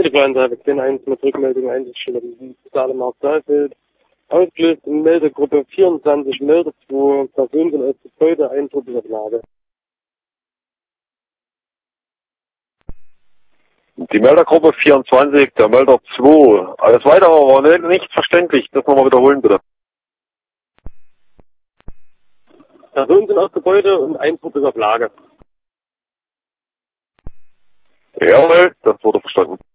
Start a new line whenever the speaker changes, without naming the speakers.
Telefon, da habe ich 10.1 mit Rückmeldung eingestellt. Saalemark Saalfeld. Ausgelöst in Meldegruppe 24, Melder 2, Personen sind als Gebäude, Eindruck auf Lage.
Die Meldergruppe 24, der Melder 2. Alles weitere war nicht verständlich. Das nochmal wiederholen, bitte.
Personen sind aus Gebäude und Eindruck ist auf Lage.
Jawohl, das wurde verstanden.